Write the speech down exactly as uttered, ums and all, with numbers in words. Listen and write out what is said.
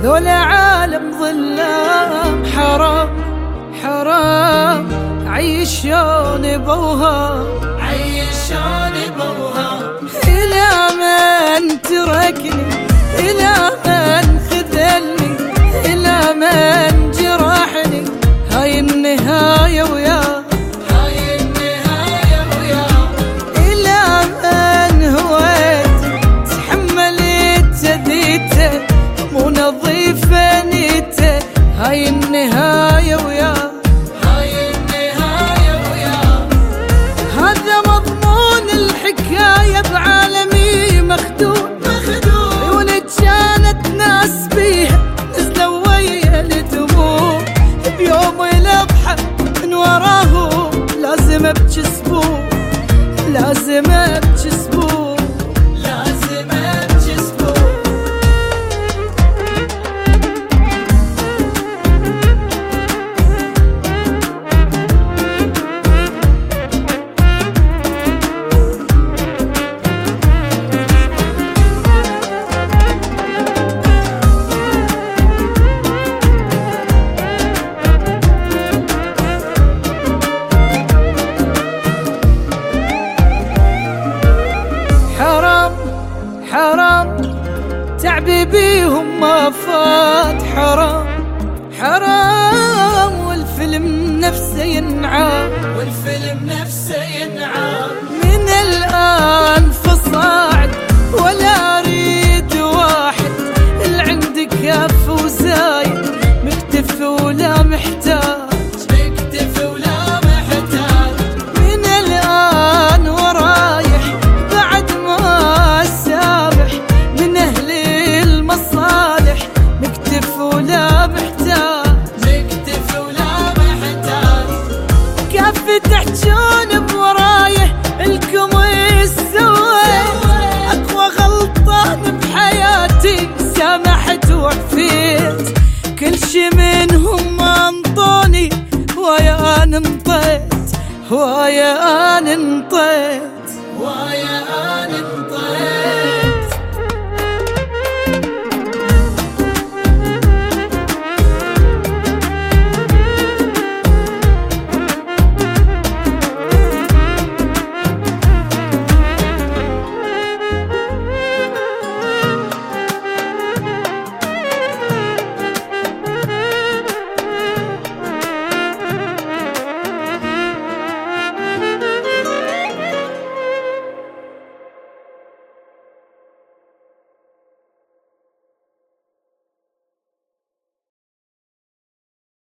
ذولا عالم ظلام، حرام حرام عيشون بوهام، عيشون بوهام. إلى من تركني، إلى من خذلني، إلى من جرحني، هاي النهاية وياه، هاي النهاية وياه. إلى من هويت تحملت أذيته، مو نظيفة نيته، هاي النهاية وياه، هاي النهاية وياه. هذا مضمون الحكاية بعالمي مخدوع، عيونك كانت ناس بيها نزلوا ويا الدموع، بيوم الأضحى من وراه لازم ابكي اسبوع، لازم ابكي اسبوع، لازم ابكي اسبوع. حرام تعبي بيهم ما فات، حرام حرام والفيلم نفسه ينعاد، والفيلم نفسه ينعاد. من الآن فصاعد ولا أريد واحد، اللي عندك كاف وزايد، مكتفي ولا محتاج، مكتفي ولا محتاج. من الآن ورايح بعد ما سامح من أهل المصالح، مكتف ولا محتاج، مكتف ولا محتاج. كيف تحجون بورايه الكم يسوي، أقوى غلطان بحياتي سامحت وعفيت، كل شي منهم انطوني هوايا أنا انطيت، هوايا أنا انطيت، هوايا